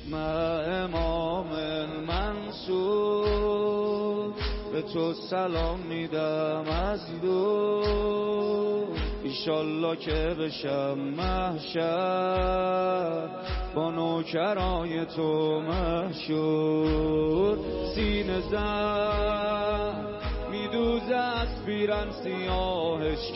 امام منصور به تو سلام میدم از دور، ایشالله که بشم محشر با نوکرای تو مشهور. سینه زن میدوزه از پیرن سیاهش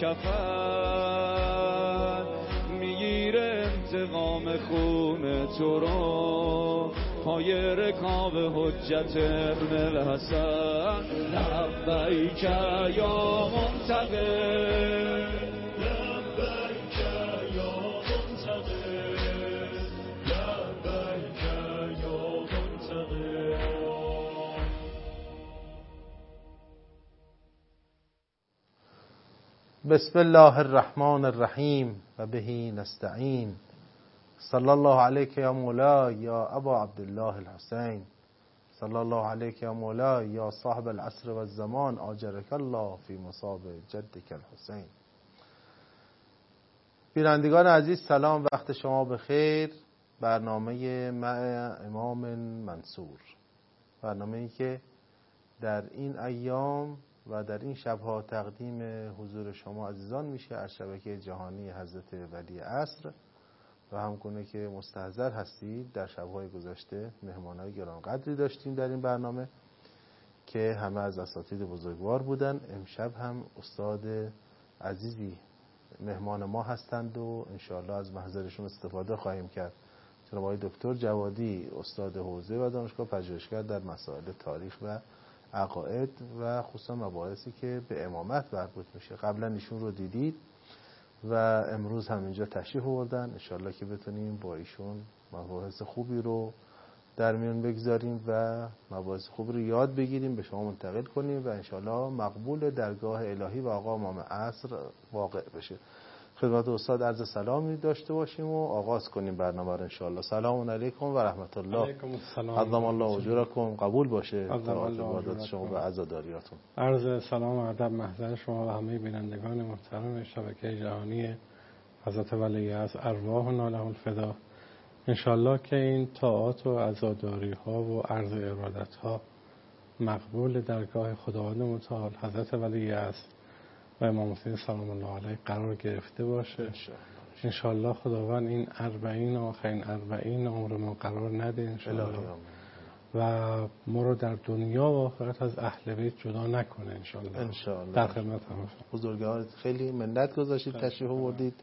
کفن، میگیره انتقام خون تو رو پای رکاب حجت ابن الحسن. لبیک یا منتقم، لبیک یا منتقم، لبیک یا منتقم. بسم الله الرحمن الرحیم و بهی نستعین. صلی الله علیک یا مولا یا ابا عبدالله الحسین، صلی الله علیک یا مولا یا صاحب العصر و الزمان، آجرک الله فی مصاب جدک الحسین. بینندگان عزیز سلام، وقت شما بخیر. برنامه مع امام منصور، برنامه‌ای که در این ایام و در این شبها تقدیم حضور شما عزیزان میشه از شبکه جهانی حضرت ولی عصر و همگونه که مستحضر هستید. در شبهای گذشته مهمانای گرانقدری داشتیم در این برنامه که همه از اساتید بزرگوار بودن. امشب هم استاد عزیزی مهمان ما هستند و انشاءالله از محضرشون استفاده خواهیم کرد. جناب آقای دکتر جوادی، استاد حوزه و دانشگاه پژوهشگر در مسائل تاریخ و عقاید و خصوصا مباحثی که به امامت مربوط میشه. قبلا ایشون رو دیدید و امروز هم اینجا تشریف آوردن. انشالله که بتونیم با ایشون مباحث خوبی رو در میون بگذاریم و مباحث خوبی رو یاد بگیریم، به شما منتقل کنیم و انشالله مقبول درگاه الهی و آقا امام عصر واقع بشه. خدمت استاد عرض سلامی داشته باشیم و آغاز کنیم برنامه رو انشالله. سلام علیکم و رحمت الله. علیکم السلام. عظم الله اجورکم. قبول باشه عبادت شما و عزاداریاتون. عرض سلام و ادب محضر شما و همه بینندگان محترم شبکه جهانی حضرت ولی عصر، ارواحنا له الفدا. انشالله که این طاعات و عزاداری ها و عرض ارادت ها مقبول درگاه خداوند متعال حضرت ولی عصر و امام حسین سلام الله علیه قرار گرفته باشه. انشالله خداوند این 40 آخرین 40 عمر ما قرار نده انشالله و ما رو در دنیا و آخرت از اهل بیت جدا نکنه انشالله. در خدمت هم بزرگوار خیلی منت گذاشتید تشریف آوردید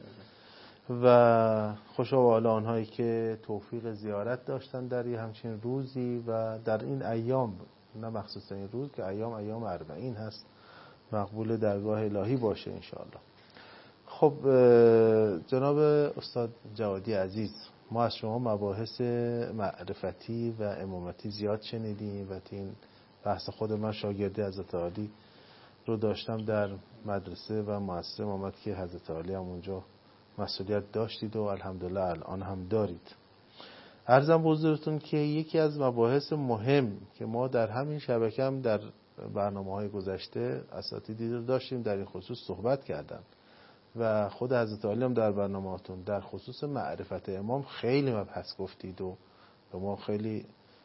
و خوشا به حال آنهایی که توفیق زیارت داشتن در این همچین روزی و در این ایام، نه مخصوصا این روز که ایام 40 هست، مقبول درگاه الهی باشه انشاءالله. خب جناب استاد جوادی عزیز، ما از شما مباحث معرفتی و امامتی زیاد شنیدیم و این بحث خود من شاگردی حضرت عالی رو داشتم در مدرسه و مؤسسه امامت که حضرت عالی هم اونجا مسئولیت داشتید و الحمدلله الان هم دارید. عرضم به حضورتون که یکی از مباحث مهم که ما در همین شبکه هم در برنامه‌های گذشته اساتیدی رو داشتیم در این خصوص صحبت کردن و خود حضرت عالی هم در برنامه‌هاتون در خصوص معرفت امام خیلی مبحث گفتید و به ما خیلی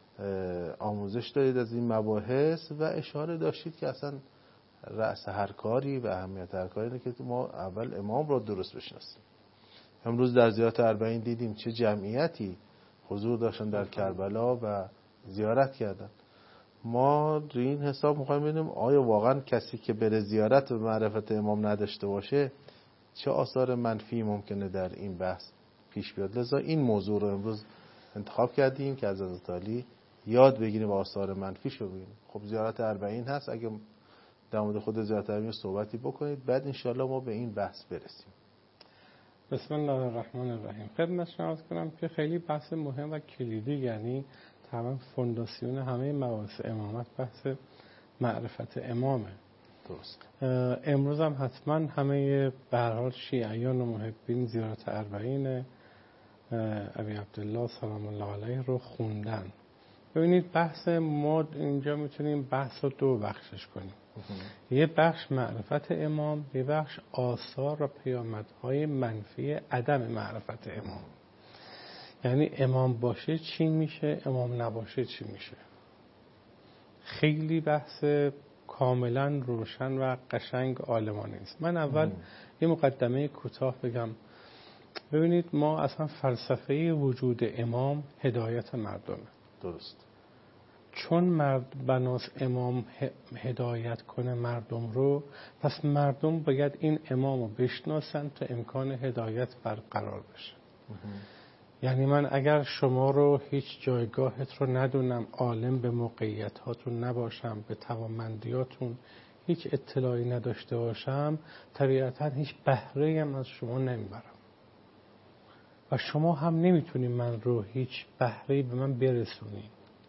آموزش دادید از این مباحث و اشاره داشتید که اصلا رأس هر کاری و اهمیت هر کاری اینه که ما اول امام رو درست بشناسیم. امروز در زیارت 40 دیدیم چه جمعیتی حضور داشتن در کربلا و زیارت کردن. ما روی این حساب می‌خوایم ببینیم آیا واقعا کسی که بره زیارت و معرفت امام نداشته باشه چه آثار منفی ممکنه در این بحث پیش بیاد. لذا این موضوع رو امروز انتخاب کردیم که از حضرت علی یاد بگیریم و آثار منفیش رو ببینیم. خب زیارت 40 هست، اگه در مورد خود زیارت 40 صحبتی بکنید بعد انشالله ما به این بحث برسیم. بسم الله الرحمن الرحیم. خدمت شما عرض کنم که خیلی بحث مهم و کلیدی، یعنی تمام فونداسیون همه مباحث امامت بحث معرفت امامه. درست. امروز هم حتما همه به هر حال شیعیان و محبین زیارت 40 ابی عبدالله سلام الله علیه رو خوندن. ببینید بحث ما اینجا میتونیم بحث رو 2 بخشش کنیم. یه بخش معرفت امام، یه بخش آثار و پیامدهای منفی عدم معرفت امام. یعنی امام باشه چی میشه، امام نباشه چی میشه. خیلی بحث کاملا روشن و قشنگ عالمانه است. من اول یه مقدمه کوتاه بگم. ببینید ما اصلا فلسفه وجود امام هدایت مردمه. درست. چون بناس امام هدایت کنه مردم رو، پس مردم باید این امام رو بشناسن تا امکان هدایت برقرار بشه. یعنی من اگر شما رو هیچ جایگاهت رو ندونم، عالم به موقعیتاتون نباشم، به توانمندیاتون هیچ اطلاعی نداشته باشم، طبیعتا هیچ بهره‌ای هم از شما نمیبرم و شما هم نمیتونید من رو هیچ بهره‌ای به من برسونید.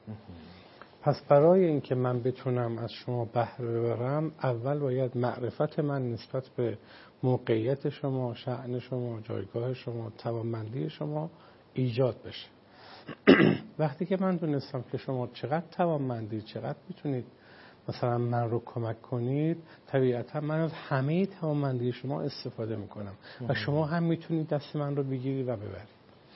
پس برای اینکه من بتونم از شما بهره ببرم، اول باید معرفت من نسبت به موقعیت شما، شأن شما، جایگاه شما، توانمندی شما ایجاد بشه. وقتی که من دونستم که شما چقدر توانمندی، چقدر میتونید مثلا من رو کمک کنید، طبیعتا من از همه توانمندی شما استفاده میکنم و شما هم میتونید دست من رو بگیری و ببرید.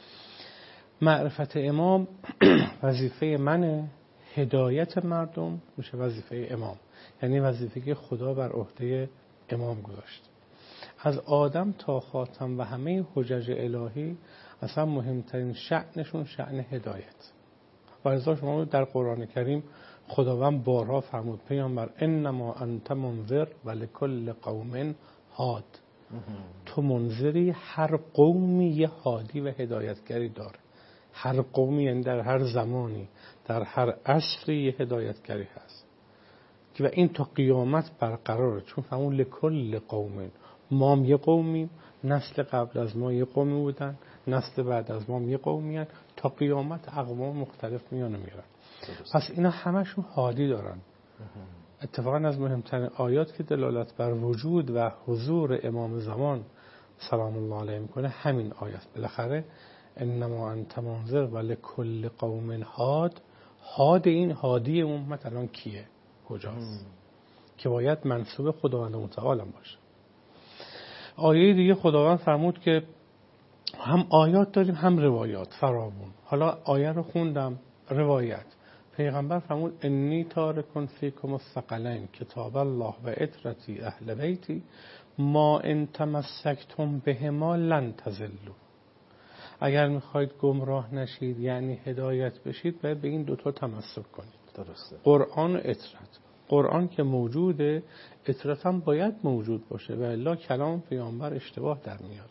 معرفت امام وظیفه منه، هدایت مردم میشه وظیفه امام. یعنی وظیفه که خدا بر عهده امام گذاشت. از آدم تا خاتم و همه حجج الهی اصلا مهمترین شأنشون شأن هدایت. و لذا شما در قرآن کریم خداوند بارها فرمود پیامبر انما انت منذر ولکل قوم هاد. تو منذری، هر قومی یه هادی و هدایتگری داره. هر قومی یعنی در هر زمانی، در هر عصری یه هدایتگری هست که و این تا قیامت برقراره. چون فرمون لکل قوم، ما هم یه قومیم، نسل قبل از ما یه قومی بودن، نسل بعد از ما هم یه قومی هست، تا قیامت اقوام مختلف میان و میرن. پس اینا همشون هادی دارن. اتفاقا از مهمترین آیات که دلالت بر وجود و حضور امام زمان سلام الله علیه میکنه همین آیات. بالاخره انما انت منذر ولکل قوم هاد. هاد این هادی امت الان کیه؟ کجاست؟ که باید منسوب خداوند متعال باشه. آیه دیگه خداوند فرمود که هم آیات داریم هم روایات فراوون. حالا آیه رو خوندم، روایت پیغمبر فرمود انی تارکن فیکم الثقلین کتاب الله و اطرتی اهل بیتی ما ان تمسکتم بهما لن تضلوا. اگر میخواید گمراه نشید یعنی هدایت بشید، باید به این دوتا تمسک کنید. درسته. قرآن و اطرت. قرآن که موجوده، اطرت هم باید موجود باشه و الا کلام پیامبر اشتباه در میاد.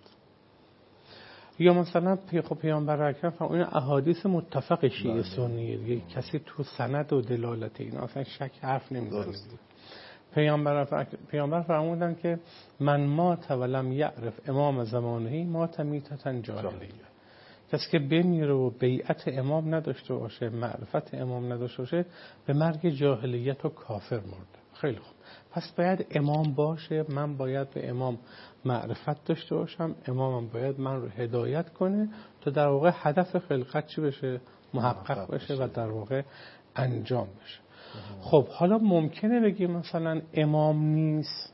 یا مثلا پیامبر اکرم فرمود این احادیث متفق شیعه سنیه دیگه، کسی تو سند و دلالت اینا اصلا شک حرف نمیزنه. پیامبر فرمودن که من مات ولم یعرف امام زمانه مات میتة جاهلیه. کسی که بمیره و بیعت امام نداشته باشه، معرفت امام نداشته باشه، به مرگ جاهلیت و کافر مرده. خیلی خوب، پس باید امام باشه، من باید به امام معرفت داشته باشم، امامم باید من رو هدایت کنه تا در واقع هدف خلقت چی بشه؟ محقق بشه و در واقع انجام بشه. خب حالا ممکنه بگیم مثلا امام نیست،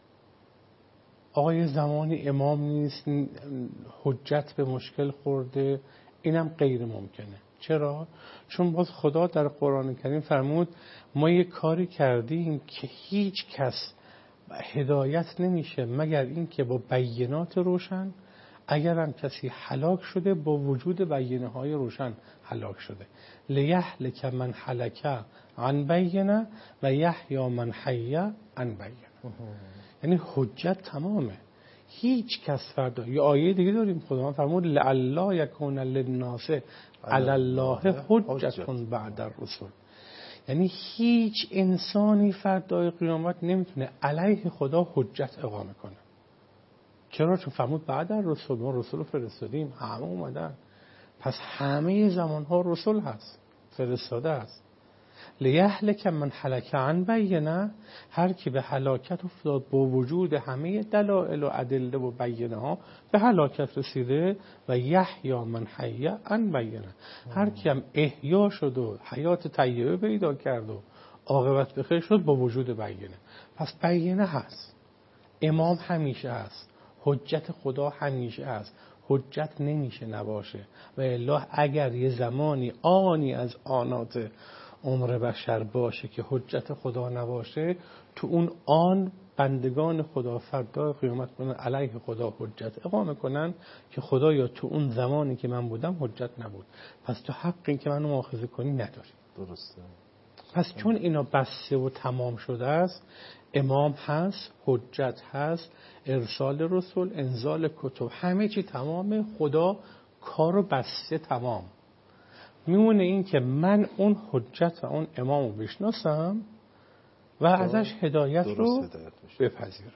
آقای زمانی امام نیست، حجت به مشکل خورده، اینم غیر ممکنه. چرا؟ چون باز خدا در قرآن کریم فرمود ما یه کاری کردیم که هیچ کس هدایت نمیشه مگر این که با بینات روشن، اگر هم کسی هلاک شده با وجود بینه های روشن هلاک شده. لیهلک من هلک عن بینه و یحیی من حی عن بینه. یعنی حجت تمامه، هیچ کس فردا. یه آیه دیگه داریم خدا فرمود لعلی یکون للناس علی الله حجت بعد الرسل. یعنی هیچ انسانی فردای قیامت نمیتونه علیه خدا حجت اقامه کنه. چرا؟ چون فرمود بعد الرسل، ما رسول رو فرستادیم، همه اومدن، پس همه زمانها رسول هست، فرستاده هست. لیهلک من هلک عن بینه، هر کی به هلاکت افتاد با وجود همه دلائل و ادله و بینه ها به هلاکت رسیده، و یحیی من حی عن بینه، هر کی هم احیا شد و حیات طیبه پیدا کرد و عاقبت بخیر شد با وجود بینه. پس بینه هست، امام همیشه هست، حجت خدا همیشه هست، حجت نمیشه نباشه. و الا اگر یه زمانی آنی از آنات عمر بشر باشه که حجت خدا نباشه، تو اون آن بندگان خدا فردا قیامت کنن علیه خدا حجت اقامه کنن که خدایا تو اون زمانی که من بودم حجت نبود، پس تو حق این که منو مؤاخذه کنی نداری. درسته. پس چون اینا بسته و تمام شده است، امام هست، حجت هست، ارسال رسول، انزال کتب، همه چی تمامه، خدا کارو بسته تمام. میمونه این که من اون حجت و اون امام رو بشناسم و ازش هدایت رو بپذیرم.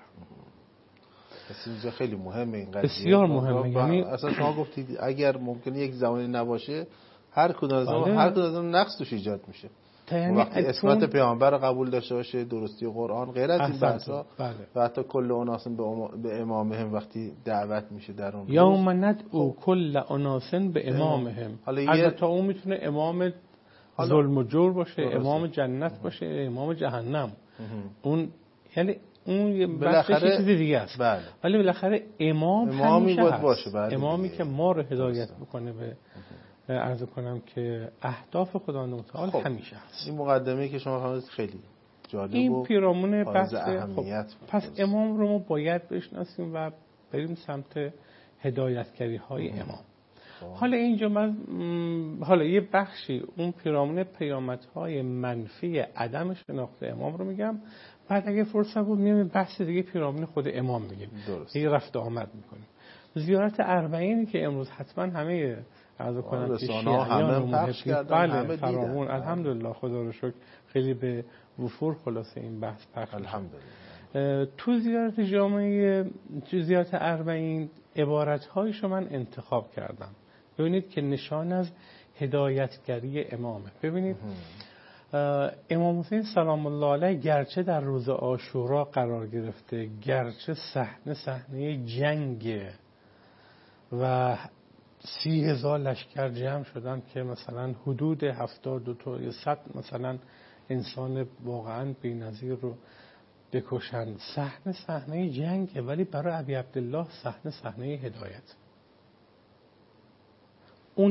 پس اینجا خیلی مهمه این قضیه، بسیار مهمه. یعنی اصلا شما گفتید اگر ممکنه یک زمانی نباشه، هر کدوم از اون نقص توش ایجاد میشه. یعنی وقتی اثبات پیامبر رو قبول داشته باشه، درستی قرآن، غیر از این بحثا، و حتی کل اناس به امامهم وقتی دعوت میشه در اون یوم ندعو کل اناس به امامهم. البته اون میتونه امام ظلم و جور باشه، امام جنت باشه، امام جهنم. اون یعنی اون بالاخره چیز دیگه است. ولی بالاخره امامی باید باشه. امامی که ما رو هدایت بکنه به عرض کنم که اهداف خداوند متعال همیشه هست. این مقدمه‌ای که شما فرمودید خیلی جالب این پیرامون بحث اهمیت. پس امام رو ما باید بشناسیم و بریم سمت هدایتگری های امام. حالا اینجا من حالا یه بخشی اون پیرامون پیامدهای منفی عدم شناخت امام رو میگم، بعد اگه فرصت بود میام بحث دیگه پیرامون خود امام میگیم. دیگه رفت آمد میکنیم. زیارت اربعینی که امروز حتما همه عرض کنم که شیعیان پخش کردن، بله فراوون، الحمدلله خدا رو شکر خیلی به وفور خلاصه این بحث پخش الحمدلله. تو زیارت اربعین عبارت‌هایشو من انتخاب کردم. ببینید که نشان از هدایتگری امامه. ببینید امام حسین سلام الله علیه گرچه در روز عاشورا قرار گرفته، گرچه صحنه جنگ و 30,000 لشکر جمع شدن که مثلا حدود 72 تا یا 100 مثلا انسان واقعا بی‌نظیر رو بکشن، صحنه جنگه، ولی برای ابی عبدالله صحنه هدایت. اون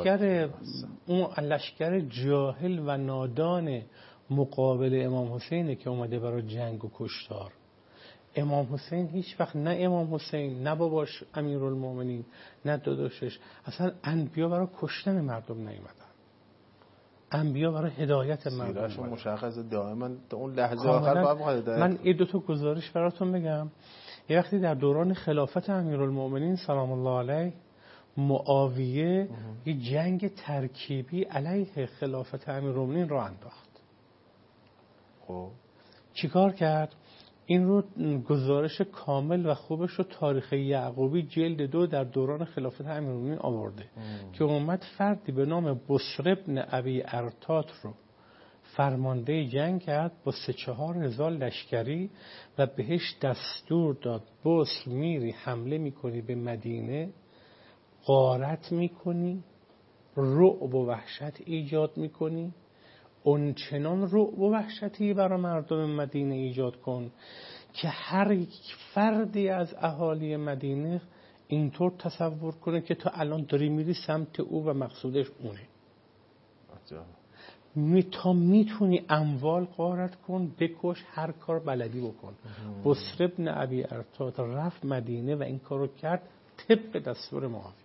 لشکر جاهل و نادان مقابل امام حسینه که اومده برای جنگ و کشتار. امام حسین هیچ وقت، نه امام حسین، نه باباش امیرالمومنین، نه داداشش، اصلا انبیا برای کشتن مردم نیومدن. انبیا برای هدایت مردم اومدن. مشخص دائما تا اون لحظه آخر باید هدایت. من این دو تا گزارش براتون بگم. یه وقتی در دوران خلافت امیرالمومنین سلام الله علیه، معاویه یه جنگ ترکیبی علیه خلافت امیرالمومنین را انداخت. خب چیکار کرد؟ این رو گزارش کامل و خوبش رو تاریخ یعقوبی جلد 2 در دوران خلافت امیرالمومنین آورده که اومد فردی به نام بصر ابن ابی ارطات رو فرمانده جنگ کرد با 3-4 هزار لشکری و بهش دستور داد بصر میری حمله میکنی به مدینه، غارت میکنی، رعب و وحشت ایجاد میکنی، اون چنان رعب و وحشتی برای مردم مدینه ایجاد کن که هر یک فردی از اهالی مدینه اینطور تصور کنه که تو الان داری میری سمت او و مقصودش اونه. تا میتونی اموال غارت کن، بکش، هر کار بلدی بکن. بصر ابن ابی ارطات رفت مدینه و این کارو کرد طبق دستور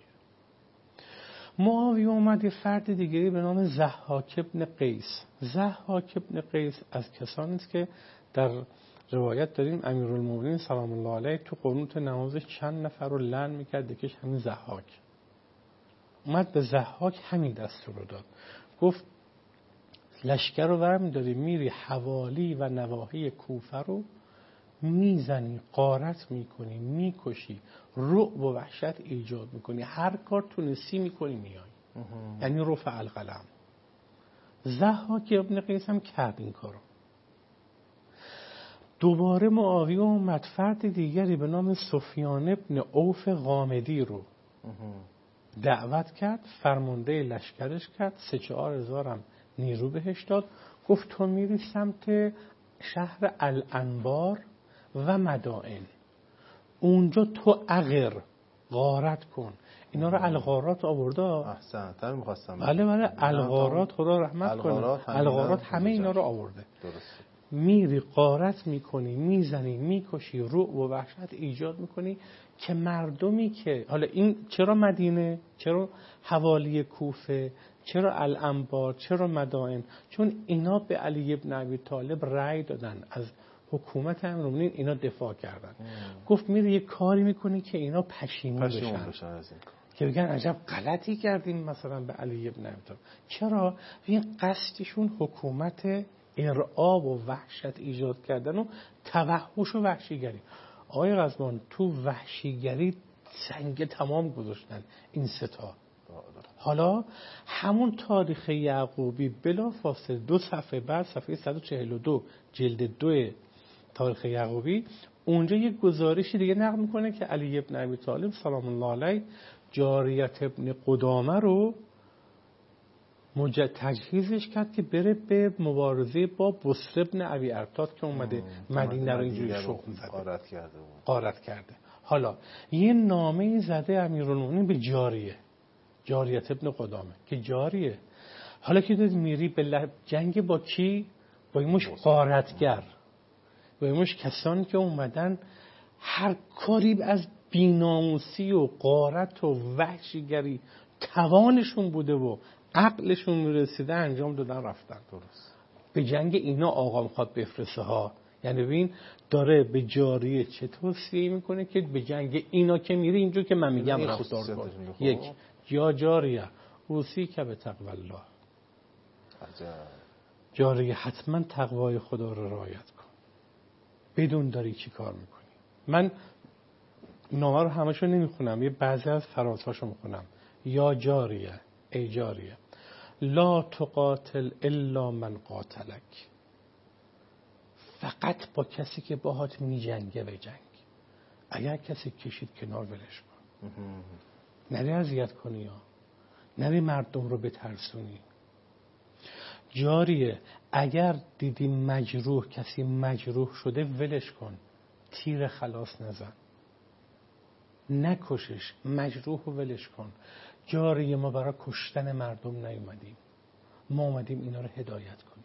معاویه اومد یه فرد دیگری به نام ضحاک ابن قیس. ضحاک ابن قیس از کسانی است که در روایت داریم امیرالمومنین سلام الله علیه تو قنوت نمازش چند نفر رو لعن میکرد، یکیش همین ضحاک. اومد به ضحاک همین دستور رو داد، گفت لشکر رو برمی‌داری میری حوالی و نواحی کوفه رو میزنی، غارت میکنی، میکشی، رعب و وحشت ایجاد میکنی، هر کار تونستی میکنی میای. یعنی رفع القلم. ضحاک ابن قیس هم کرد این کارو. دوباره معاویه اومد فرد دیگری به نام سفیان ابن عوف غامدی رو دعوت کرد، فرمانده لشکرش کرد، 3-4 هزار هم نیرو بهش داد، گفت تو میری سمت شهر الانبار و مدائن، اونجا تو اغر غارت کن. اینا رو الغارات آورده. احسنت، همین می‌خواستم. بله الغارات، خدا رحمت کنه، الغارات همه اینا رو آورده. درسته. میری غارت میکنی، میزنی، میکشی، رعب و وحشت ایجاد میکنی که مردمی که حالا این چرا مدینه، چرا حوالی کوفه، چرا الانبار، چرا مدائن، چون اینا به علی ابن ابی طالب رأی دادن، از حکومت امیرالمومنین اینا دفاع کردن. گفت میری یه کاری میکنی که اینا پشیمون بشن از این کار، که بگن عجب غلطی کردیم مثلا به علی ابن ابی طالب. چرا؟ این قصدشون حکومت ارعاب و وحشت ایجاد کردن و توحش و وحشیگری. آقای غزوان تو وحشیگری سنگ تمام گذاشتن این ستا. حالا همون تاریخ یعقوبی بلا فاصله 2 صفحه بعد، صفحه 142 جلد 2 تاریخ یعقوبی، اونجا یه گزارشی دیگه نقل میکنه که علی ابن ابی طالب سلام الله علیه جاریت ابن قدامه رو تجهیزش کرد که بره به مبارزه با بصر ابن ابی ارتاد که اومده مدینه رو اینجوری شخم زده، غارت کرده. حالا یه نامه زده امیرالمومنین به جاریت ابن قدامه که جاریه، حالا که دید میری به جنگ با کی؟ با این مش غارتگر، با این مش کسانی که اومدن هر کاری از بی‌ناموسی و غارت و وحشیگری توانشون بوده و عقلشون میرسیده انجام دادن رفتن. درست. به جنگ اینا آقا میخواد بفرسته ها. یعنی ببین داره به جاریه چه توصیه میکنه که به جنگ اینا که میری اینجور که من میگم رفتار کن. یک، یا جاریه اوصی که به تقوی الله. جاریه حتما تقوای خدا رو رعایت کن. بدون داری چی کار میکنی. من نامه رو همشو نمیخونم، یه بعضی از فرازهاشو میخونم. یا جاریه، ای جاریه لا تقاتل الا من قاتلک، فقط با کسی که باهات می جنگه به جنگ. اگر کسی کشید کنار ولش کن، نری اذیت کنی یا نری مردم رو بترسونی. جاریه اگر دیدی مجروح، کسی مجروح شده ولش کن، تیر خلاص نزن، نکشش، مجروح رو ولش کن. جاریه ما برای کشتن مردم نیومدیم، ما اومدیم اینا رو هدایت کنیم.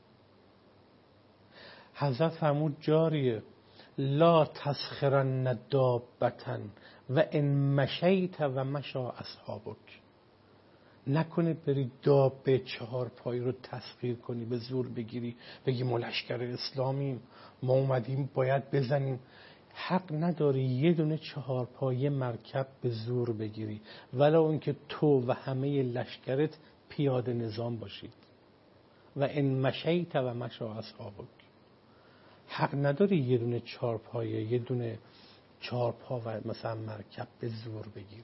حضرت فرمود جاریه لا تسخرن دابتن و ان مشیت و مشا اصحابک، نکنه بری دابه 4 پایی رو تسخیر کنی، به زور بگیری، بگی ما لشکر اسلامیم، ما اومدیم باید بزنیم. حق نداری یه دونه 4 پایه مرکب به زور بگیری ولو اینکه تو و همه لشکرت پیاده نظام باشید. و ان مشیت و مشا اصحابک، حق نداری یه دونه 4 پایه، یه دونه 4 پا و مثلا مرکب به زور بگیری.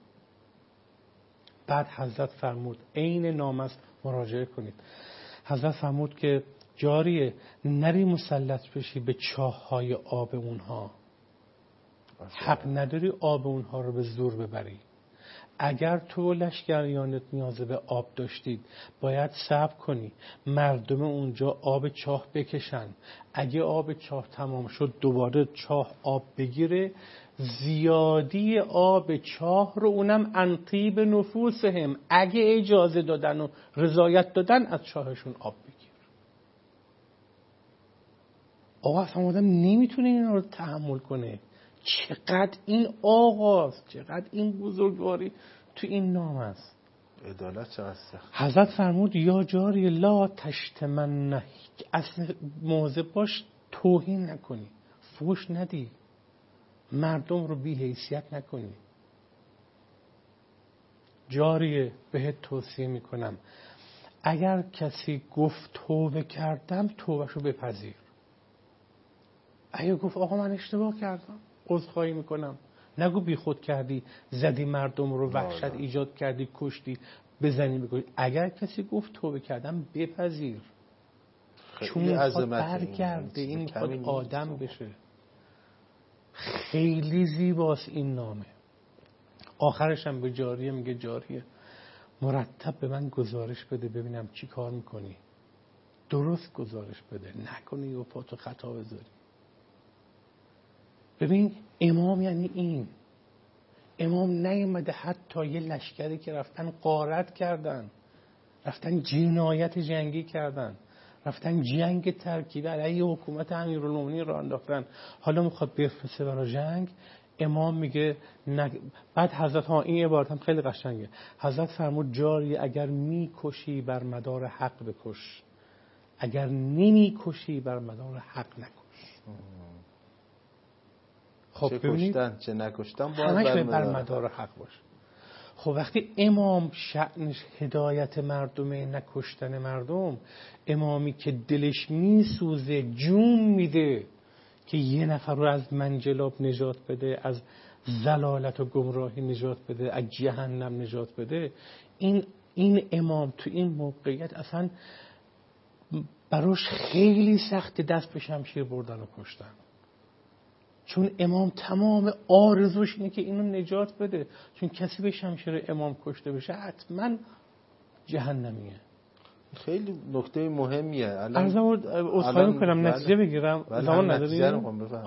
بعد حضرت فرمود، عین نام است مراجعه کنید، حضرت فرمود که جاریه نری مسلط بشی به چاه‌های آب اونها، حق نداری آب اونها رو به زور ببری. اگر تو لشکریانت نیاز به آب داشتید باید صبر کنی مردم اونجا آب چاه بکشن، اگه آب چاه تمام شد دوباره چاه آب بگیره، زیادی آب چاه رو اونم انطیب نفوسهم، اگه اجازه دادن و رضایت دادن از چاهشون آب بگیر. آقا اصلا آدم نمیتونه این رو تحمل کنه. چقدر این آغاز، چقدر این بزرگواری تو این نام است. عدالت چقدر سخت. حضرت فرمود یا جاری لا تشتمن، اصلا مواظب باش توهین نکنی، فحش ندی، مردم رو بی حیثیت نکنی. جاریه بهت توصیه میکنم اگر کسی گفت توبه کردم توبهشو بپذیر. اگه گفت آقا من اشتباه کردم عذرخواهی میکنم، نگو بی خود کردی، زدی مردم رو، وحشت ایجاد کردی، کشتی، بزنی بگوی. اگر کسی گفت توبه کردم بپذیر، چون میخواد برگرده، این میخواد آدم بشه. خیلی زیباست این نامه. آخرش هم به جاریه میگه جاریه مرتب به من گزارش بده ببینم چی کار میکنی، درست گزارش بده، نکنی و پاتو خطا بذاری. ببین امام یعنی این امام نیومده حتی یه لشکری که رفتن غارت کردن، رفتن جنایت جنگی کردن، رفتن جنگ ترکیبی علیه حکومت امیرالمومنین را انداختن، حالا میخواد بفرسته برای جنگ. امام میگه بعد حضرت این عبارت هم خیلی قشنگه. حضرت فرمود جاری اگر میکشی بر مدار حق بکش، اگر نمیکشی بر مدار حق نکش. خب چه کشتن چه نکشتن همش بر مدار حق باشه. خب وقتی امام شأنش هدایت مردمه نکشتن مردم، امامی که دلش میسوزه جون میده که یه نفر رو از منجلاب نجات بده، از ضلالت و گمراهی نجات بده، از جهنم نجات بده، این امام تو این موقعیت اصلا براش خیلی سخت دست به شمشیر بردن و کشتن. چون امام تمام آرزوش اینه که اینو نجات بده، چون کسی به شمشیر امام کشته بشه حتما جهنمیه. خیلی نکته مهمیه. الان میکنم نتیجه بگیرم، زمان نداری؟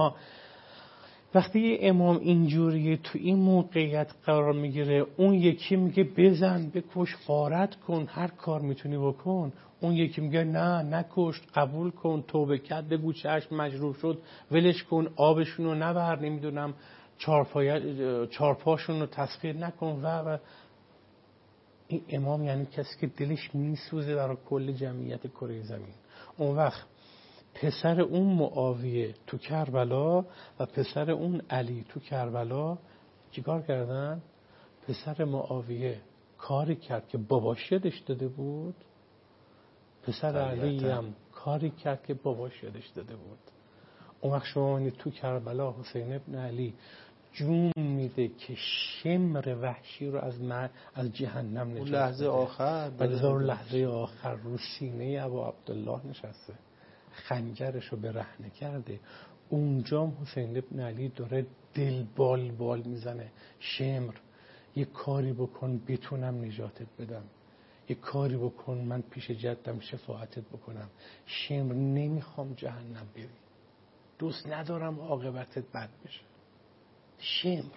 وقتی امام اینجوریه تو این موقعیت قرار میگیره، اون یکی میگه بزن بکش غارت کن هر کار میتونی بکن، اون یکی میگه نه نکش قبول کن توبه کرد بگو چشم مجروح شد ولش کن آبشونو نبر نمیدونم چارپاشونو تسخیر نکن و این امام یعنی کسی که دلش میسوزه برای کل جمعیت کره زمین. اون وقت پسر اون معاویه تو کربلا و پسر اون علی تو کربلا چیکار کردن؟ پسر معاویه کاری کرد که باباش یادش داده بود، پسر علی هم کاری کرد که باباش یادش داده بود. اون وقت شما تو کربلا حسین ابن علی جون میده که شمر وحشی رو از جهنم نجات بده. لحظه آخر لحظه آخر رو سینه ابو عبدالله نشسته، خنجرش رو به رهنه کرده. اونجا حسین ابن علی داره دل بال میزنه، شمر یه کاری بکن بتونم نجاتت بدم، یه کاری بکن من پیش جدم شفاعتت بکنم. شمر نمیخوام جهنم بری، دوست ندارم عاقبتت بد بشه. شمر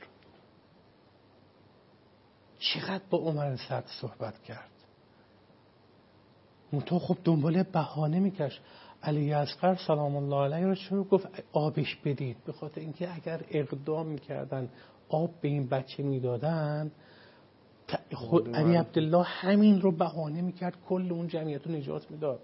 چقدر با عمر سعد صحبت کرد، منتها خب دنبال بهانه میکش. علی اصغر سلام الله علیه رو چرا گفت آبش بدید؟ به خاطر اینکه اگر اقدام میکردن آب به این بچه میدادن، خود علی عبدالله همین رو بهانه میکرد کل اون جمعیت رو نجات میداد.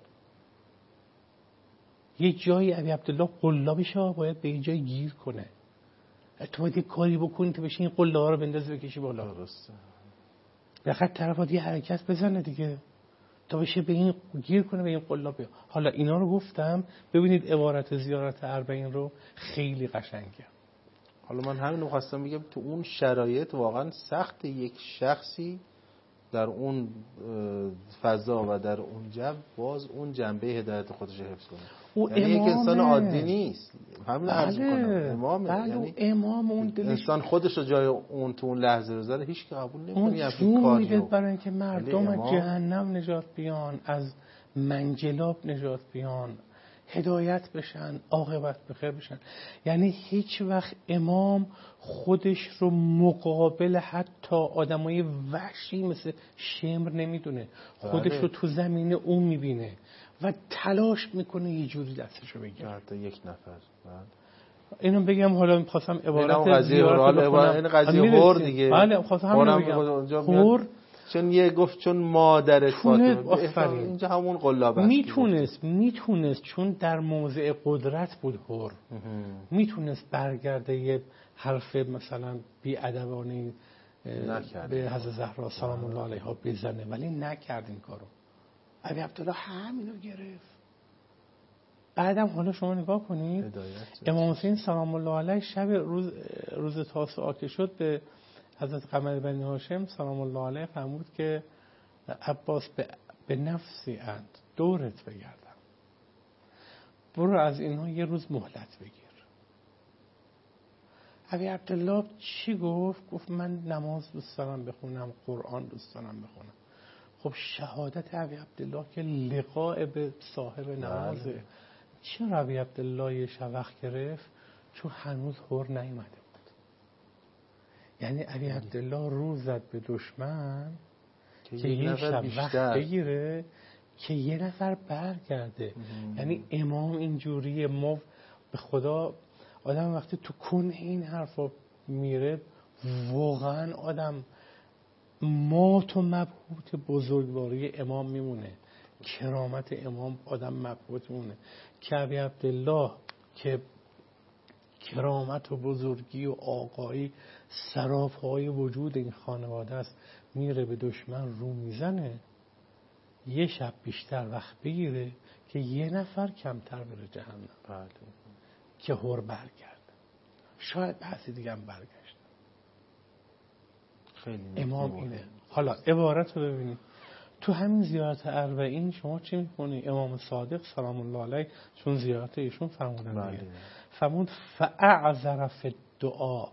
یه جایی علی عبدالله قلابش باید به یه جای گیر کنه، تو باید یه کاری بکنی که بشه این قلابا رو بندازی بکشی بالا. درسته. بخاطر طرف باید یه حرکت بزنه دیگه تا بشه به این گیر کنه به این قلاب بیا. حالا اینا رو گفتم ببینید عبارت زیارت اربعین رو خیلی قشنگه. حالا من همین رو خواستم بگم تو اون شرایط واقعا سخت یک شخصی در اون فضا و در اون جو باز اون جنبه هدایت خودش حفظ کنه. یعنی یک انسان عادی نیست. همین عرض می‌کنم امامه. یعنی امام اون انسان خودش رو جای اون تو اون لحظه بذاره هیچ کی قبول نمی‌کنه همین کاری میده برای اینکه مردم از جهنم نجات بیان، از منجلاب نجات بیان، هدایت بشن، عاقبت بخیر بشن. یعنی هیچ وقت امام خودش رو مقابل حتی آدمای وحشی مثل شمر نمیدونه، خودش رو تو زمین اون میبینه و تلاش میکنه یه جوری دستش رو بگیره. حتی یک نفر. اینو بگم حالا می‌خواستم عبارت زیارت بخونم. این قضیه هور دیگه. بله خواستم همین بگم. هور چون یه گفت چون مادرش فاطمه اینجا همون قلابه میتونست چون در موضع قدرت بود هور میتونست برگرده یه حرف مثلا بی‌ادبانه به حضرت زهرا سلام الله علیها بزنه، ولی نکرد این کارو. علی عبدالله همینو گرفت. بعدم حالا شما نگاه کنید امام حسین سلام الله علیه شب روز تاسوعا که شد به حضرت قمر بنی هاشم سلام الله علیه فرمود که عباس به نفسی اند دورت بگردم، برو از اینها یه روز مهلت بگیر. علی عبدالله چی گفت؟ گفت من نماز دوست دارم بخونم، قرآن دوست دارم بخونم. خب شهادت علی عبدالله که لقاء به صاحب نمازه. چرا علی عبدالله یه شب وقت گرفت؟ چون هنوز هور نیومده بود. یعنی علی عبدالله روز زد به دشمن که یه شب وقت بگیره که یه نفر برگرده. یعنی امام اینجوریه. ما به خدا آدم وقتی تو کن این حرفا میره واقعا آدم مات و مبهوت بزرگواری امام میمونه، کرامت امام آدم مبهوت میمونه که علی عبدالله که کرامت و بزرگی و آقایی سراپای وجود این خانواده است میره به دشمن رو میزنه، یه شب بیشتر وقت بگیره که یه نفر کمتر بره جهنم. بله. که هر برگرد، شاید بعضی دیگه هم برگشت. خیلی امام اینه. حالا عبارت رو ببینید تو همین زیارت اربعین شما چی میکنی؟ امام صادق سلام الله علیه چون زیارت ایشون فرمودن دیگه، فرمود فاعذر فی الدعاء،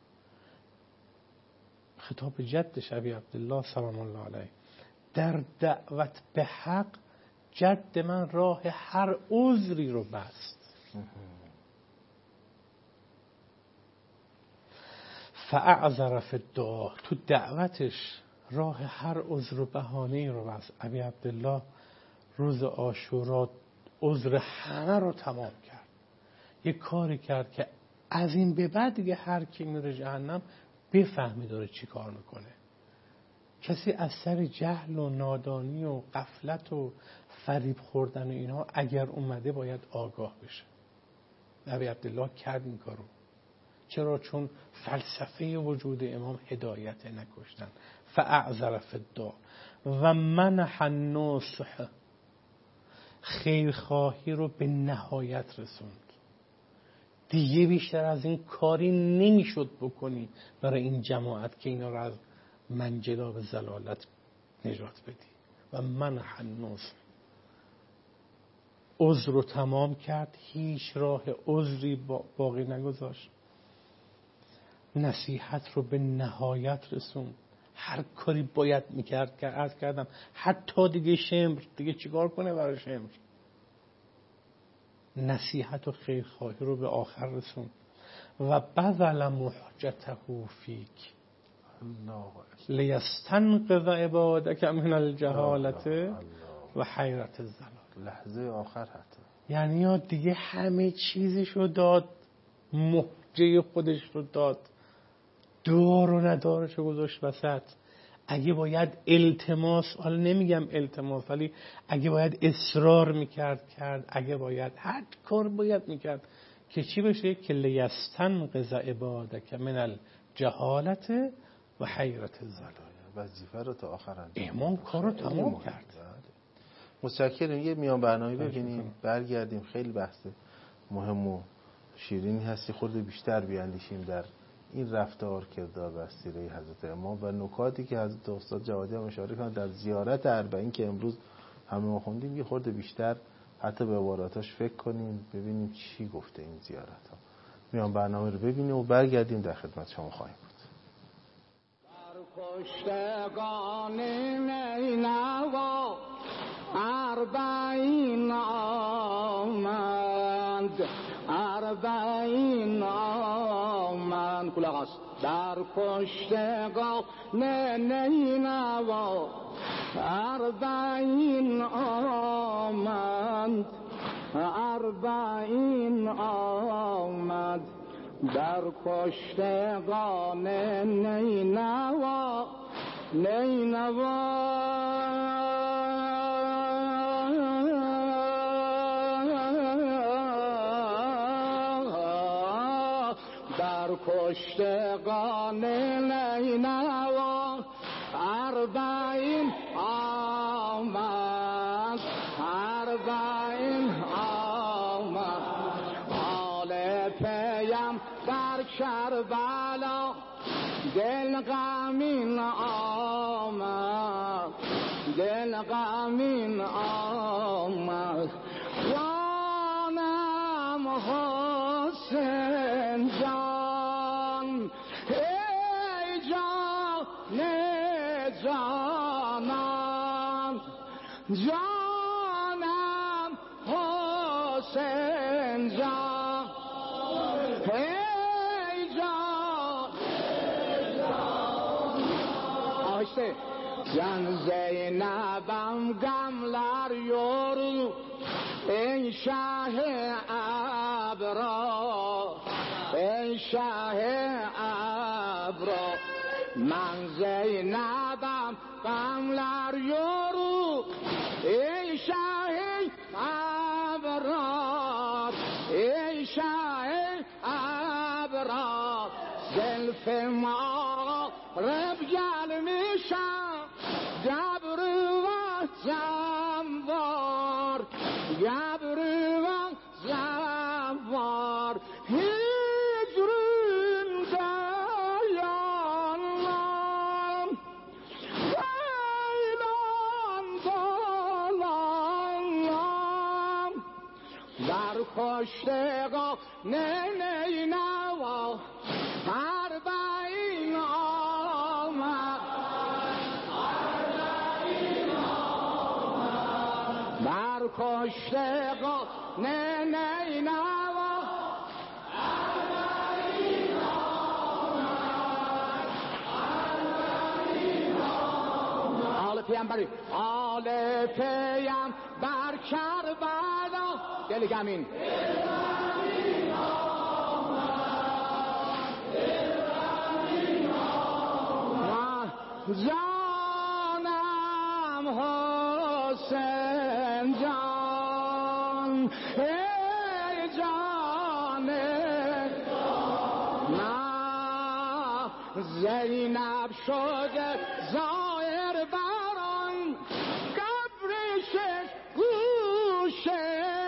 خطاب جدش ابی عبدالله سلام الله علیه، در دعوت به حق جد من راه هر عذری رو بست. فاعذر فی الدعاء، تو دعوتش راه هر عذر و بهانه‌ای رو بست. ابی عبدالله روز عاشورا عذر همه رو تمام کرد. یه کاری کرد که از این به بعد دیگه هر کی میره جهنم بفهمی داره چی کار میکنه. کسی از سر جهل و نادانی و غفلت و فریب خوردن و اینها اگر اومده باید آگاه بشه. ابی عبدالله کرد این کارو. چرا؟ چون فلسفه وجود امام هدایت نکشتن. فاعذر فی الدعاء و منح النصح، خیرخواهی رو به نهایت رسوند. دیگه بیشتر از این کاری نمیشد بکنی برای این جماعت که اینا رو از منجلاب ضلالت نجات بدی. و منح النصح، عذر رو تمام کرد، هیچ راه عذری باقی نگذاشت، نصیحت رو به نهایت رسوند. هر کاری باید میکرد که عرض کردم، حتی دیگه شمر دیگه چیکار کنه برای شمر، نصیحت و خیرخواهی رو به آخر رسوند. و بذل محجته فیک لیستنقذ عبادک من الجهالت و حیرت الضلال. لحظه آخر حتی یعنی دیگه همه چیزش رو داد، محجه خودش رو داد، دار و ندارش رو گذاشت وسط. اگه باید التماس، حالا نمیگم التماس، ولی اگه باید اصرار میکرد کرد، اگه باید هر کار باید میکرد که چی بشه؟ که لیستنقذ عبادک من الجهالت و حیرت الضلال. وظیفه رو تا آخر انجام امام کار رو تمام کرد. متشکرم. یه میان برنامه ببینیم برگردیم. خیلی بحث مهم و شیرینی هستی، خورده بیشتر بیاندیشیم در این رفتار، کردار و سیره حضرت امام و نکاتی که حضرت استاد جوادی هم اشاره کردن در زیارت اربعین که امروز همه ما خوندیم. یه خورده بیشتر حتی به عباراتاش فکر کنیم، ببینیم چی گفته این زیارت ها. میان برنامه رو ببینیم و برگردیم در خدمت شما خواهیم بود. کشتگان نینوا اربعین آمد، اربعین آمد، کلاغ است. در کشتگان نینوا اربعین آمد، اربعین آمد، در کشتگان نینوا، نینوا در کشتگان نینوا اربعین آمد، اربعین آمد، آل پیم در کربلا دل غمین آمد، دل غمین آمد، جانم حسین جان، ای جان جانم، جانم حسین جان، ای جان Can Zeynep'im gamlar yorul ey Şah-ı Abrar, ey Şah-ı Abrar. من زینبم غملر یورو ای شاه ابرار، ای شاه ابرار. زلف ما رب گل میشم گبرو و زنوار، گبرو و زنوار. خوشتگا نه نه نوا اربعین آمد، بر خوشتگا نه نه نوا اربعین آمد. آل پیامبری آل پیامبر کربلا دل گمین جانم حسین جان، ای جان من زینب شده ظاهر بران قبرشش گوشه،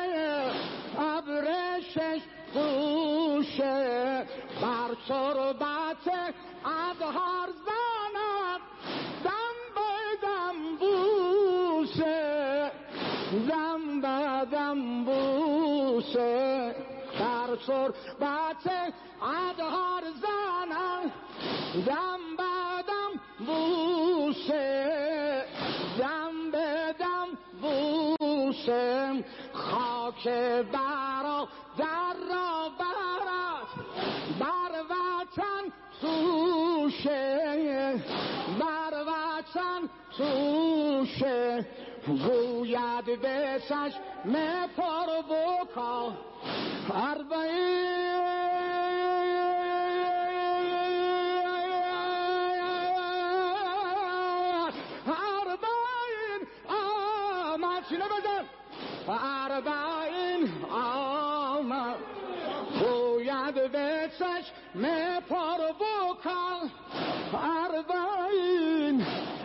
قبرشش گوشه. بر تربت ادهار زند دم به دم بوسه، دم به دم بوسه. بر تربت ادهار زند دم به دم بوسه، دم به دم بوسه. خاک برادر را برد بر وطن توشه، بر وطن توشه. گوید به چشم پر بکا اربعین آمد. سینه بزن اربعین آمد. گوید به چشم پر بکن اربعین،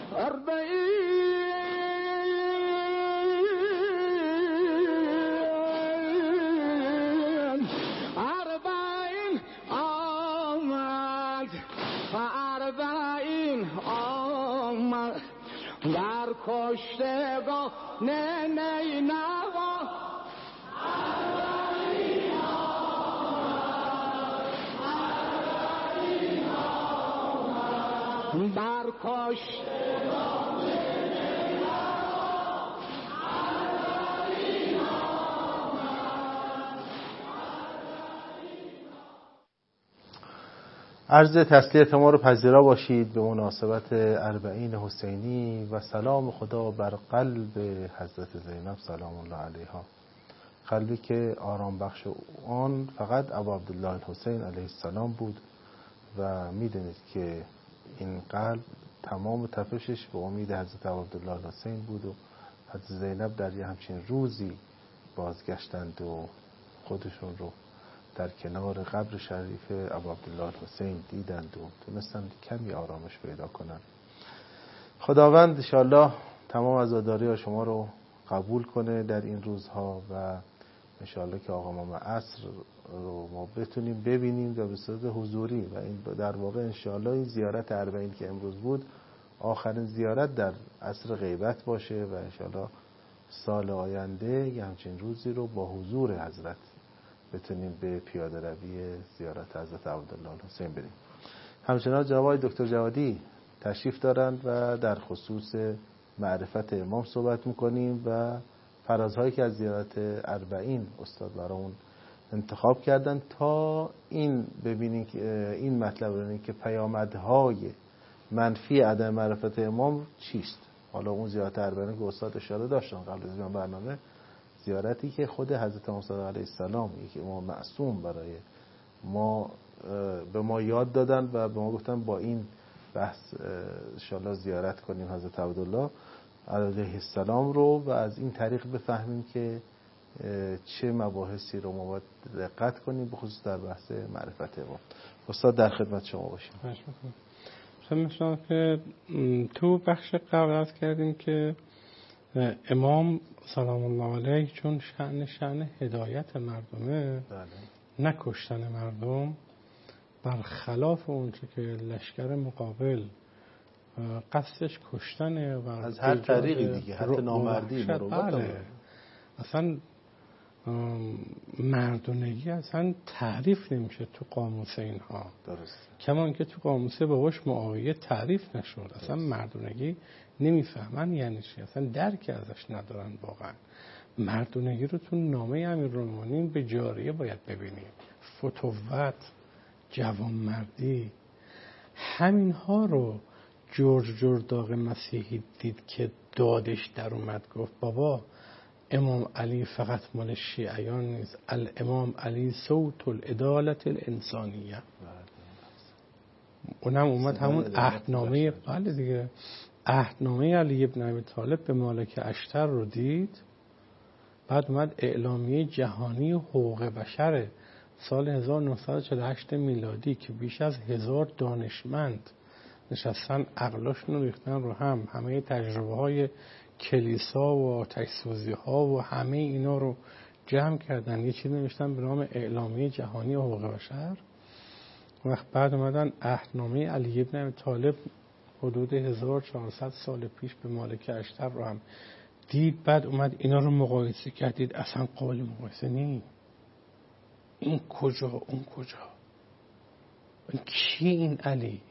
اربعین، اربعین آمد، اربعین آمد. در کشتگاه نه نه نوا بر کشتگاه عرض تسلیت ما رو پذیرا باشید به مناسبت اربعین حسینی و سلام خدا بر قلب حضرت زینب سلام الله علیها، قلبی که آرام بخش آن فقط ابا عبدالله الحسین علیه السلام بود و میدونید که این قلب تمام تپشش به امید حضرت ابا عبدالله الحسین بود و حضرت زینب در یه همچین روزی بازگشتند و خودشون رو در کنار قبر شریف ابا عبدالله الحسین دیدند و تونستند کمی آرامش پیدا کنند. خداوند انشاءالله تمام عزاداری شما رو قبول کنه در این روزها و انشاءالله که آقا امام عصر رو ما بتونیم ببینیم و به صورت حضوری و این در واقع انشاءالله این زیارت اربعین که امروز بود آخرین زیارت در عصر غیبت باشه و انشاءالله سال آینده یه همچین روزی رو با حضور حضرت بتونیم به پیاده روی زیارت حضرت عبدالله الحسین بریم. همچنان جناب دکتر جوادی تشریف دارند و در خصوص معرفت امام صحبت میکنیم و فرازهایی که از زیارت اربعین استاد برامون انتخاب کردن تا این ببینیم که این مطلب رو که پیامدهای منفی عدم معرفت امام چیست؟ حالا اون زیارت اربعین که استاد اشاره داشتن قبل از این برنامه، زیارتی که خود حضرت امام صادق علیه السلام، یک امام معصوم، برای ما به ما یاد دادن و به ما گفتن با این بحث انشاءالله زیارت کنیم حضرت عبدالله علیه السلام رو و از این طریق بفهمیم که چه مباحثی رو ما باید دقت کنیم به خصوص در بحث معرفت امام. استاد در خدمت شما باشیم. مثلا که تو بخش قبل از کردیم که امام سلام الله علیه چون شأن هدایت مردمه، نکشتن مردم، برخلاف اون چه که لشکر مقابل قصدش کشتنه و از هر طریقی دیگه، حتی نامردی، بله. اصلا مردونگی اصلا تعریف نمیشه تو قاموس اینها. درست. کمان که تو قاموس باباش معاویه تعریف نشد. اصلا مردونگی نمیفهمن یعنی چی، اصلا درک ازش ندارن واقعا. مردونگی رو تو نامه امیرالمومنین به جاریه باید ببینیم. فتوت، جوانمردی، همین ها رو جورج جرداق مسیحی دید که دادش در اومد، گفت بابا امام علی فقط مال شیعیان نیست، الامام علی صوت العدالت الانسانیه. اونم اومد همون عهدنامه، بله دیگه، عهدنامه علی ابن ابی طالب به مالک اشتر رو دید، بعد اومد اعلامیه جهانی حقوق بشر سال 1948 میلادی که بیش از 1000 دانشمند نشستن عقلاشون رو ریختن رو هم، همه تجربه های کلیسا و آتش سوزی ها و همه اینا رو جمع کردن، یه چیز نوشتن به نام اعلامیه جهانی حقوق بشر. وقت بعد اومدن عهدنامه علی ابن ابی طالب حدود 1400 سال پیش به مالک اشتر رو هم دید، بعد اومد اینا رو مقایسه کردید، اصلا قابل مقایسه نیست. این کجا اون کجا، این کی این علی؟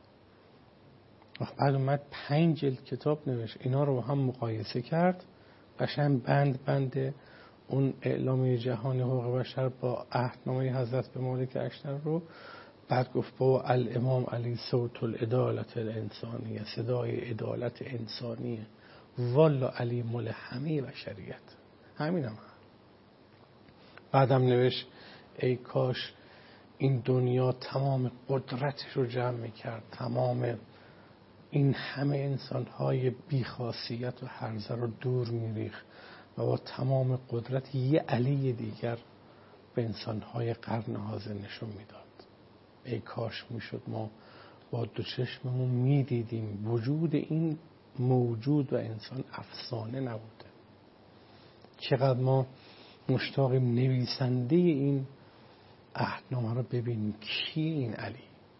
بعد اومد 5 جلد کتاب نوشت، اینا رو هم مقایسه کرد، قشنگ بند اون اعلامیه جهانی حقوق بشر با عهدنامه حضرت به مالک اشتر رو، بعد گفت با الامام علی صوت العدالت الانسانیه، صدای عدالت انسانیه، والا علی مال همه بشریت، همین هم. بعدم نوشت ای کاش این دنیا تمام قدرتش رو جمع میکرد، تمام این همه انسان‌های بی‌خاصیت و هرزه رو دور می‌ریخت و با تمام قدرت یه علی دیگر به انسان‌های قرن حاضر نشون میداد. ای کاش میشد ما با دو چشممون میدیدیم وجود این موجود و انسان افسانه نبوده. چقدر ما مشتاقیم نویسنده این عهدنامه رو ببینیم، کی این علی؟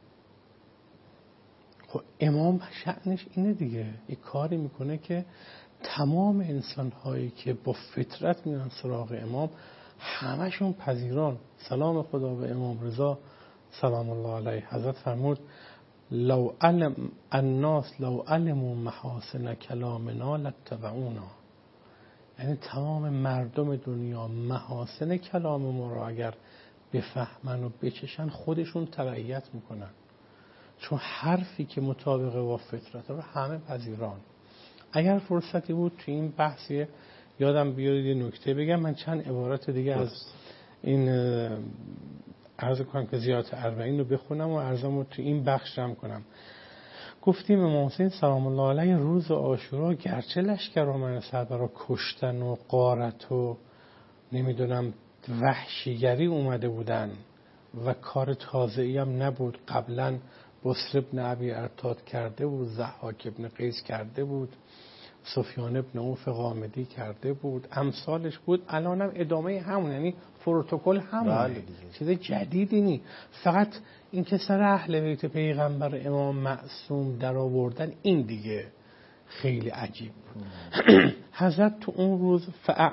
خب امام شأنش اینه دیگه، یک کاری میکنه که تمام انسان‌هایی که با فطرت میان سراغ امام همشون پذیران. سلام خدا به امام رضا سلام الله علیه. حضرت فرمود لو علم الناس لو علموا محاسن کلامنا لاتبعونا، یعنی تمام مردم دنیا محاسن کلام ما رو اگر بفهمن و بچشن خودشون تبعیت میکنن، چون حرفی که مطابق با فطرت رو همه پذیران. اگر فرصتی بود تو این بحثی یادم بیاد یه نکته بگم، من چند عبارت دیگه از این عرض کنم که زیارت اربعین رو بخونم و عرضم رو تو این بخش جمع کنم. گفتیم امام حسین سلام الله علیه روز عاشورا گرچه لشکر من سربر رو کشتن و غارت و نمیدونم وحشیگری اومده بودن و کار تازه‌ای هم نبود، قبلا بصر ابن ابی ارتاد کرده بود، ضحاک ابن قیس کرده بود، سفیان ابن عوف غامدی کرده بود، امثالش بود، الانم ادامه همون، یعنی پروتکل همونه، چیز جدیدی نی. فقط این که سر اهل بیت پیغمبر امام معصوم در آوردن، این دیگه خیلی عجیب. حضرت تو اون روز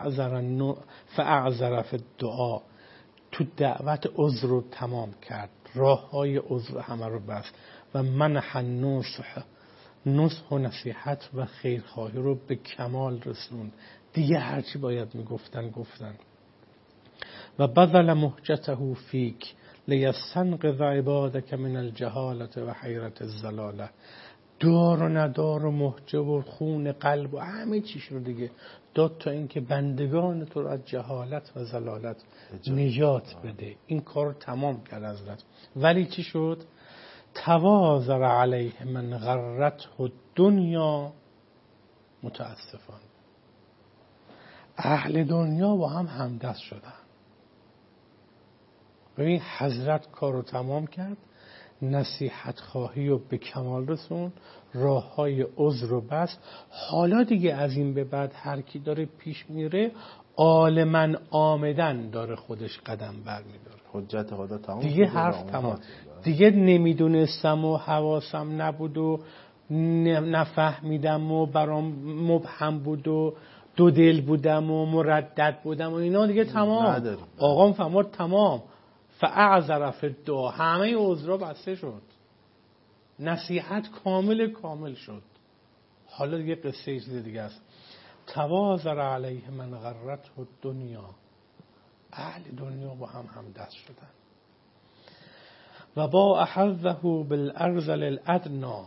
فاعذر فی الدعا، تو دعوت عذر رو تمام کرد، راه های عذر همه رو بست و منح نصح و نصیحت و خیرخواهی رو به کمال رسوند. دیگه هرچی باید میگفتن گفتن. و بذل مهجته فیک لیستنقذ عبادک من الجهالة و حیرت الضلاله، دار و ندار و محجب و خون قلب و همه چیش رو دیگه داد تا اینکه بندگان تو رو از جهالت و ضلالت نجات بده. این کار رو تمام کرد حضرت. ولی چی شد؟ توازر علیه من غرته الدنیا. متاسفانه اهل دنیا با هم همدست شدن. ببین حضرت کار رو تمام کرد، نصیحت خواهی رو به کمال رسون، راه های عذر و بس. حالا دیگه از این به بعد هر کی داره پیش میره عالماً آمدن داره خودش قدم بر میداره. حجت خدا تمام دیگه حرف تمام. دیگه نمیدونستم و حواسم نبود و نفهمیدم و برام مبهم بود و دو دل بودم و مردد بودم و اینا دیگه تمام. آقام فرمود تمام. فاعذر فی الدعا. همه عذرا بسته شد، نصیحت کامل شد. حالا دیگه قصه چیز دیگه است. توازر علیه من غرته الدنیا. اهل دنیا با هم دست شدن. و با احظه بالارذل الادنا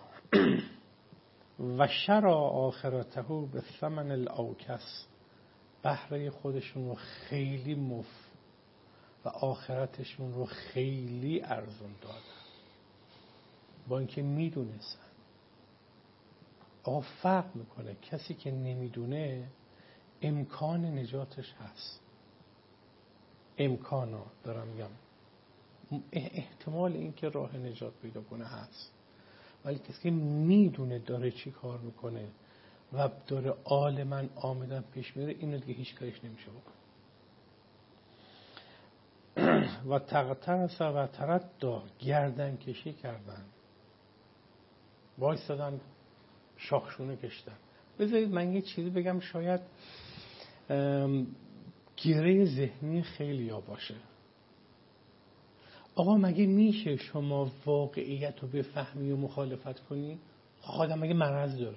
و شرع آخرته به ثمن الاوکس. بهره خودشون رو خیلی و آخرتشون رو خیلی ارزون دادن، با اینکه میدونستن. آقا فرق میکنه. کسی که نمیدونه امکان نجاتش هست، امکانا دارم میگم، احتمال اینکه راه نجات پیدا کنه هست. ولی کسی که میدونه داره چی کار میکنه و داره عالماً آمدن پیش میره، اینو دیگه هیچ کاریش نمیشه بکنه. و تغترس و تردد، گردن کشی کردن، وایستادن، شاخشونه کشتن. بذارید من یه چیزی بگم، شاید گره ذهنی خیلی ها باشه. آقا مگه میشه شما واقعیت رو بفهمی و مخالفت کنی؟ آدم مگه مرض داره؟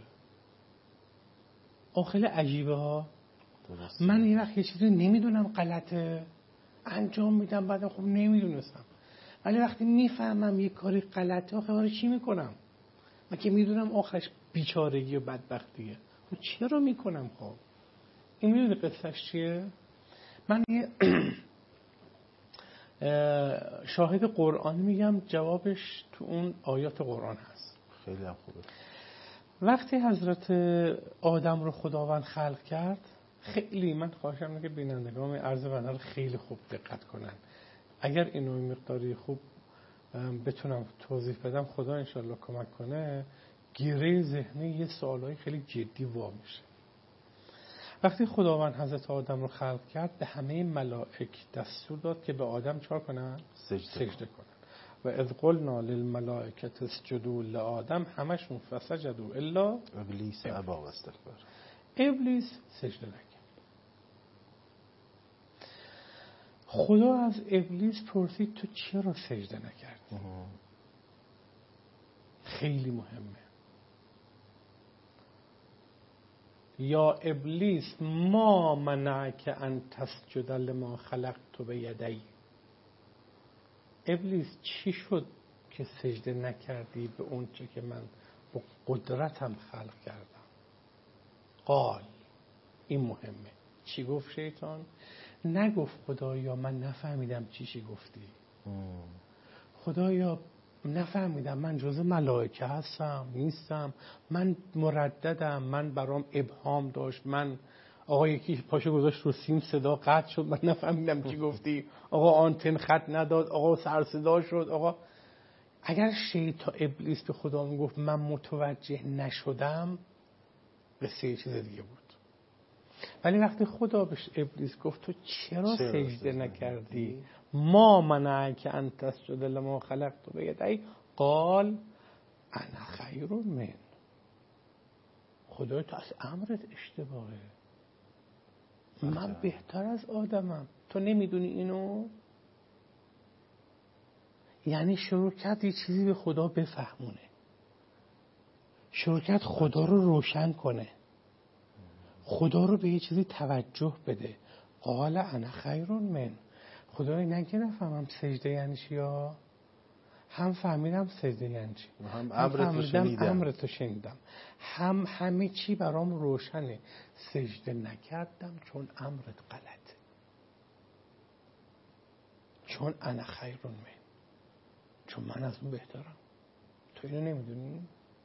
خیلی عجیبه ها. من یه وقت یه چیزی نمیدونم غلطه انجام میدم، بعدم خب نمیدونستم، ولی وقتی میفهمم یه کاری غلطه آخه چی میکنم؟ من که میدونم آخرش بیچارگی و بدبختیه، خب چرا میکنم؟ خب این میدونی قصهش چیه؟ من یه شاهد قرآن میگم، جوابش تو اون آیات قرآن هست. خیلی هم خوبه. وقتی حضرت آدم رو خداوند خلق کرد، خیلی من خواهشم اینه که بینندگان عرض بنده رو خیلی خوب دقت کنن. اگر اینو مقداری خوب بتونم توضیح بدم، خدا انشالله کمک کنه، گیره ذهنی یه سوالای خیلی جدی وا میشه. وقتی خداوند حضرت آدم رو خلق کرد، به همه ملائک دستور داد که به آدم چهار کنن؟ سجده کنن. و اذ قلنا للملائکه اسجدوا لآدم، همشون فسجدوا الا ابلیس ابی و استکبر. ابلیس سجده نکرد. خدا از ابلیس پرسید تو چرا سجده نکردی؟ خیلی مهمه. یا ابلیس ما منعک ان تسجد لما خلقت بیدی. ابلیس چی شد که سجده نکردی به اون چه که من با قدرتم خلق کردم؟ قال، این مهمه. چی گفت شیطان؟ نگفت خدایا من نفهمیدم چی گفتی، خدایا نفهمیدم، من جزء ملائکه هستم نیستم، من مرددم، من برام ابهام داشت، من آقا یکی پاشو گذاشت رو سیم صدا قطع شد، من نفهمیدم چی گفتی، آقا آنتن خط نداد، آقا سر صدا شد، آقا. اگر شیطان ابلیس به خدا میگفت من متوجه نشدم، قصه چیز دیگه بود. ولی وقتی خدا بهش ابلیس گفت تو چرا سجده نکردی؟ ما منعک ان تسجد لما خلقت بیدی، قال انا خیر من. خدای تو از امرت اشتباهه، من بهتر از آدمم، تو نمیدونی اینو؟ یعنی شروع کرد یه چیزی به خدا بفهمونه، شروع کرد خدا رو روشن کنه، خدا رو به یه چیزی توجه بده. قال انا خیر من. خدای نگه نفهمم سجده یعنی چی ها؟ هم فهمیدم سجده یعنی چی، هم امرتو شنیدم، هم همه چی برام روشنه. سجده نکردم چون امرت غلطه، چون انا خیر من، چون من از اون بهترم. تو اینو نمیدونی؟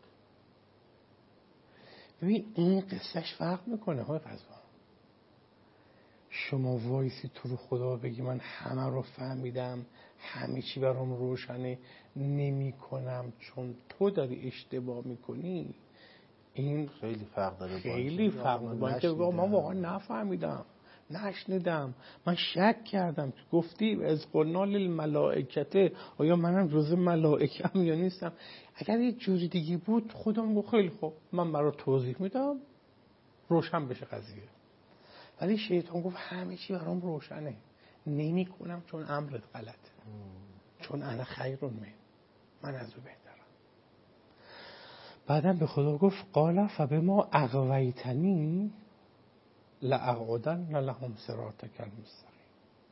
ببین این قصهش فرق میکنه های قضا. شما وایسی تو رو خدا بگی من همه رو فهمیدم، همه چی برام روشنه، نمی کنم چون تو داری اشتباه میکنی. این خیلی فرق داره، خیلی فرق داره. من واقعا نفهمیدم، نشنیدم، من شک کردم. گفتی از قلنا للملائکته، آیا منم جز ملائکه‌ام یا نیستم؟ اگر یه جوری دیگه بود خودم گفت خیلی خوب من برات توضیح میدم روشن بشه قضیه. ولی شیطان گفت همه چی برام روشنه، نمی کنم چون امرت غلطه، چون انا خیر من از او بهترم. بعدم به خدا گفت قال فبما اغویتنی لاقعدن لهم صراطک المستقیم.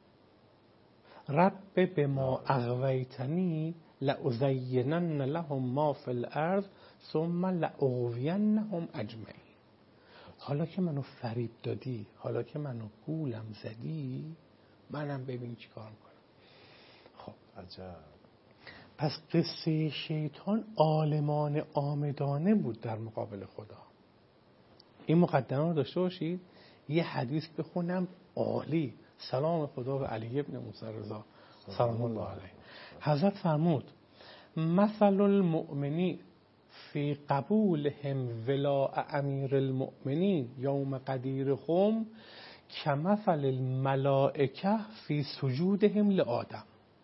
رب بما اغویتنی لازینن لهم ما فی الارض ثم لاغوینهم اجمعین. حالا که منو فریب دادی، حالا که منو گولم زدی، منم ببین چی کار میکنم. خب عجب. پس قصه شیطان عالمان آمدانه بود در مقابل خدا. این مقدمه رو داشته باشید. یه حدیث بخونم عالی، سلام خدا به علی ابن موسی رضا سلام الله علیه. حضرت فرمود مثل المؤمنین فی قبولهم ولاء امیر المؤمنین یوم قدیرهم کمثل الملائکه فی سجودهم لآدم.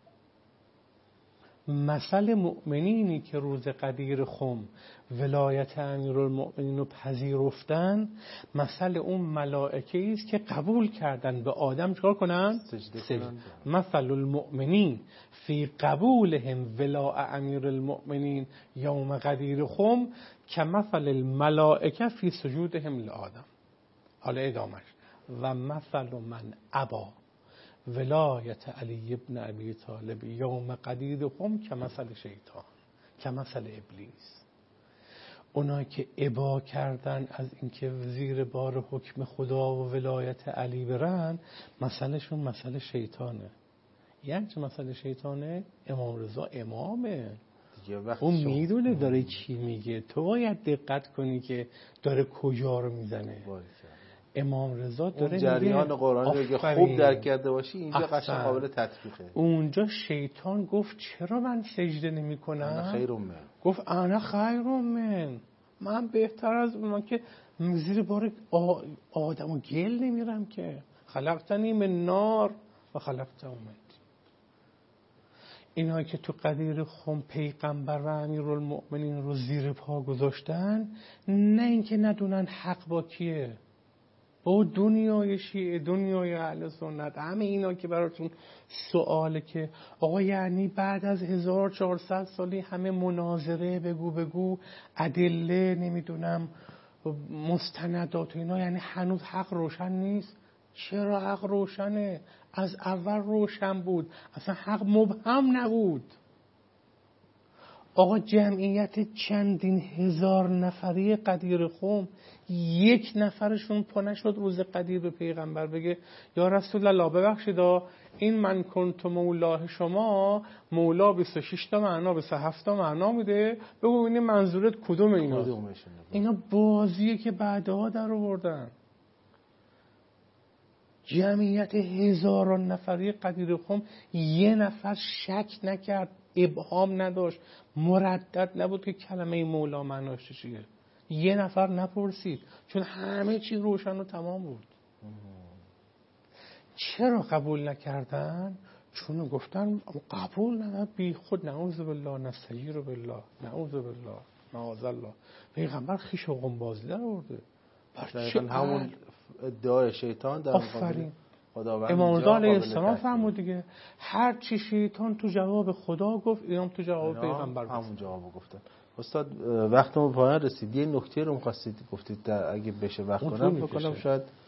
مثل مؤمنینی که روز قدیر خم ولایت امیرالمؤمنین رو پذیرفتن، مثل اون ملائکه است که قبول کردن به آدم چکار کنن؟ سجده. مثل المؤمنین فی قبولهم ولاء امیرالمؤمنین یوم قدیر خم کمثل الملائکه فی سجودهم لآدم. حالا ادامش و مثل من ابا ولایت علی ابن ابی طالب یوم قدیرهم کمثل شیطان کمثل ابلیس. اونایی که ابا کردن از اینکه زیر بار حکم خدا و ولایت علی برن، مثلشون مثل شیطانه. یعنی چه مثل شیطانه؟ امام رضا امامه، اون میدونه داره چی میگه، تو باید دقت کنی که داره کجا رو میزنه. امام رضا داره جریان قرآن رو که خوب درک کرده باشی اینجا قشنگ قابل تطبیقه. اونجا شیطان گفت چرا من سجده نمی کنم؟ انا خیر من. گفت انا خیر من بهتر از اون که زیر بار آدم و گل نمیرم که. خلقتنی من نار و خلقته من طین. اینایی که تو قدیر خم پیغمبر و امیرالمؤمنین رو زیر پا گذاشتن، نه اینکه ندونن حق با کیه، با دنیای شیعه، دنیای اهل سنت، همه اینا که براتون سواله که آقا یعنی بعد از 1400 سالی همه مناظره بگو ادله نمیدونم مستندات و اینا، یعنی هنوز حق روشن نیست؟ چرا حق روشنه؟ از اول روشن بود، اصلا حق مبهم نبود. آقا جمعیت چندین هزار نفری قدیر خم، یک نفرشون پا نشد روز قدیر به پیغمبر بگه یا رسول الله ببخشید این من کنت مولاه شما، مولا 26 تا معنا 27 تا معنا میده، بگو ببینید منظورت کدوم اینا؟ اینا بازیه که بعدها در آوردن. جمعیت هزاران نفری قدیر خم یه نفر شک نکرد، ابهام نداشت، مردد نبود که کلمه مولا معناش چیه. یه نفر نپرسید، چون همه چی روشن و تمام بود. چرا قبول نکردن؟ چون گفتن قبول ندارد بی خود، نعوذ بالله، نستجیر بالله، نعوذ بالله، معاذ الله. پیغمبر خیش و قنبازی در آورده. همون ادعای شیطان در مقابل خداوند. امام رضا علیه السلام فرمود دیگه، هر چی شیطان تو جواب خدا گفت، اینم تو جواب پیغمبر گفت. همون جواب گفتن. استاد وقتمون پایان رسید. یه نکته رو می‌خواستید گفتید اگه بشه وقت کنم شاید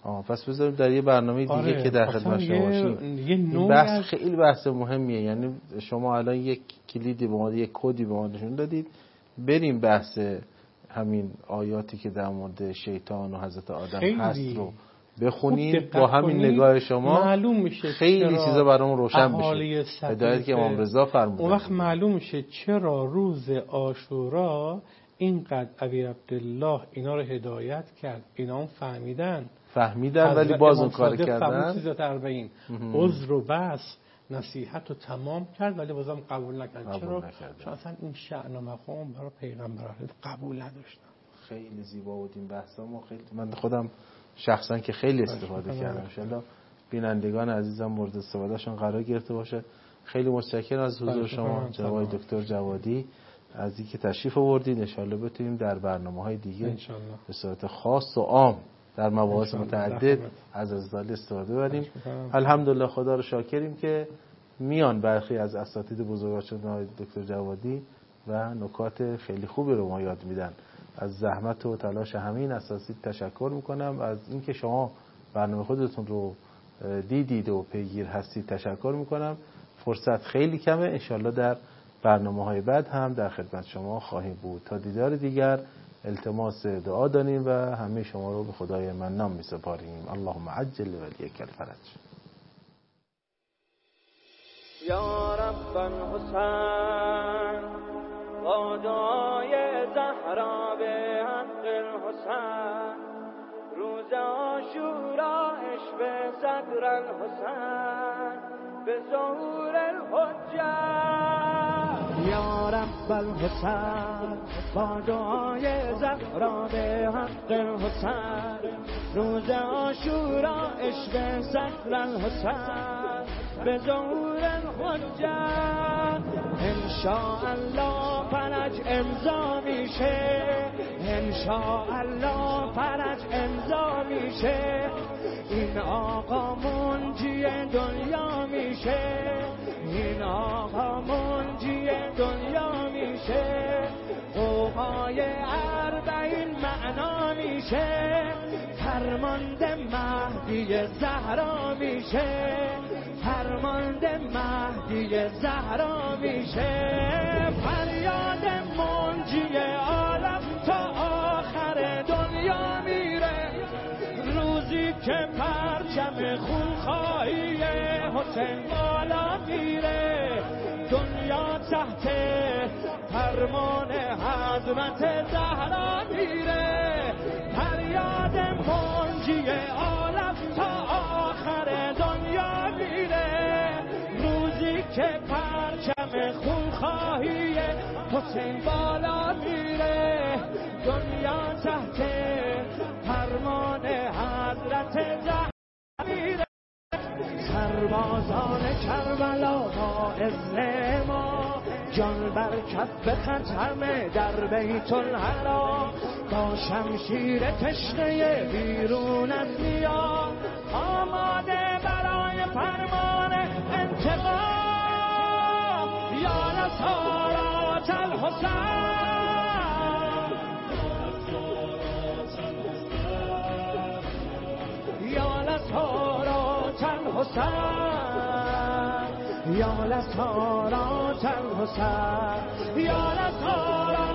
پس بذاریم در یه برنامه دیگه آره، که در خدمت شما باشیم. این بحث خیلی بحث مهمیه. یعنی شما الان یک کلیدی به ما، یک کدی به ما نشون دادید، بریم بحث همین آیاتی که در مورد شیطان و حضرت آدم هست رو بخونید. با همین نگاه شما معلوم میشه خیلی چیزا برامون روشن میشه. هدایتی که امام رضا فرمودن، اون وقت معلوم میشه چرا روز عاشورا اینقدر ابی عبدالله اینا رو هدایت کرد. اینا هم فهمیدن ولی باز اون کار کردن. چیزات 40 عذر و بس نصیحت رو تمام کرد ولی بازم قبول نکرد. چرا؟ چون اصلا این شأن و مقام برای پیغمبر قبول نداشتن. خیلی زیبا بود این بحثا. من خودم شخصا که خیلی استفاده کردم. ان شاءالله بینندگان عزیزم مورد استفادهشون قرار گرفته باشه. خیلی متشکرم از حضور شما جناب دکتر جوادی، از اینکه تشریف آوردید. ان شاءالله بتونیم در برنامه‌های دیگه به صورت خاص و عام در مباحث متعدد از ازدال استفاده ببریم. الحمدلله خدا رو شاکریم که میان برخی از اساتید بزرگوار دکتر جوادی و نکات خیلی خوبی رو ما یاد میدن. از زحمت و تلاش همین اساتید تشکر میکنم. از اینکه شما برنامه خودتون رو دیدید و پیگیر هستید تشکر میکنم. فرصت خیلی کمه. انشالله در برنامه‌های بعد هم در خدمت شما خواهیم بود. تا دیدار دیگر التماس دعا داریم و همه شما رو به خدای منان می‌سپاریم. اللهم عجل ولیک الفرج. یا رب الحسین با دعای زهرا به حق الحسین، روز عاشورا عشق صدر الحسین به ظهور الحجه. یا رب الحسین با دعای زهرا به حق الحسین، روز عاشورا عشق صدر الحسین به ظهور الحجه. انشاءالله فرج امضا میشه، انشاءالله فرج امضا میشه. این آقا منجی دنیا میشه، این آقا منجی دنیا میشه. قوقای 40 معنا میشه، فرمانده مهدی زهرا میشه، فرمانده مهدی زهرا میشه. فریاد منجی عالم تا آخر دنیا میره، روزی که پرچم خونخواهی حسین بالا میره. دنیا تحت فرمان حضرت زهرا میره. فریاد منجی عالم تا آخر دنیا میره، روزی که پرچم خونخواهی حسین بالا میره. دنیا تحت فرمان حضرت زهرا میره. سربازان کربلا با اذن ما، جان بر کف خطر در بیت الحرام، با شمشیر تشنه بیرون از نیا، آماده برای فرمان انتقام. یا نصارات الحسین، یا نصارات الحسین، یا نصارات الحسین، یا نصارات